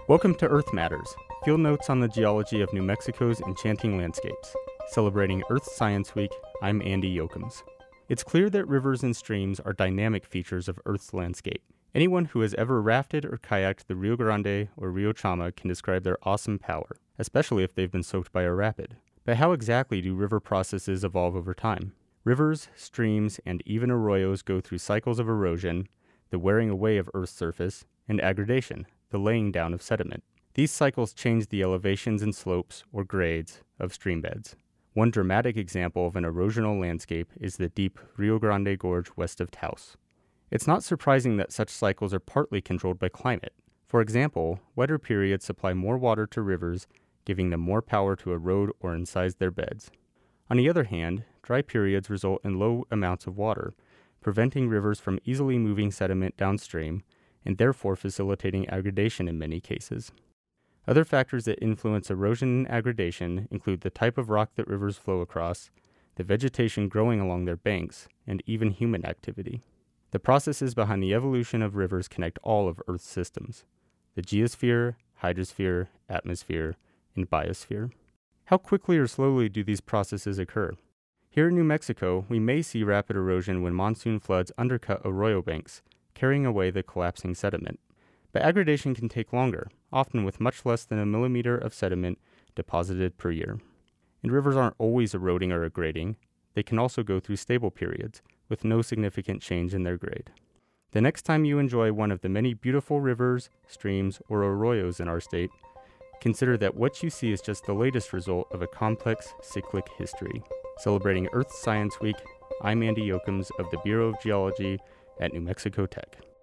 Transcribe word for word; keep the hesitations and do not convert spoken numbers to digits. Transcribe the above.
Welcome to Earth Matters, field notes on the geology of New Mexico's enchanting landscapes. Celebrating Earth Science Week, I'm Andy Yocums. It's clear that rivers and streams are dynamic features of Earth's landscape. Anyone who has ever rafted or kayaked the Rio Grande or Rio Chama can describe their awesome power, especially if they've been soaked by a rapid. But how exactly do river processes evolve over time? Rivers, streams, and even arroyos go through cycles of erosion, the wearing away of Earth's surface, and aggradation, the laying down of sediment. These cycles change the elevations and slopes, or grades, of streambeds. One dramatic example of an erosional landscape is the deep Rio Grande Gorge west of Taos. It's not surprising that such cycles are partly controlled by climate. For example, wetter periods supply more water to rivers, giving them more power to erode or incise their beds. On the other hand, dry periods result in low amounts of water, preventing rivers from easily moving sediment downstream, and therefore facilitating aggradation in many cases. Other factors that influence erosion and aggradation include the type of rock that rivers flow across, the vegetation growing along their banks, and even human activity. The processes behind the evolution of rivers connect all of Earth's systems: the geosphere, hydrosphere, atmosphere, and biosphere. How quickly or slowly do these processes occur? Here in New Mexico, we may see rapid erosion when monsoon floods undercut arroyo banks, carrying away the collapsing sediment. But aggradation can take longer, often with much less than a millimeter of sediment deposited per year. And rivers aren't always eroding or aggrading. They can also go through stable periods, with no significant change in their grade. The next time you enjoy one of the many beautiful rivers, streams, or arroyos in our state, consider that what you see is just the latest result of a complex, cyclic history. Celebrating Earth Science Week, I'm Andy Yocums of the Bureau of Geology at New Mexico Tech.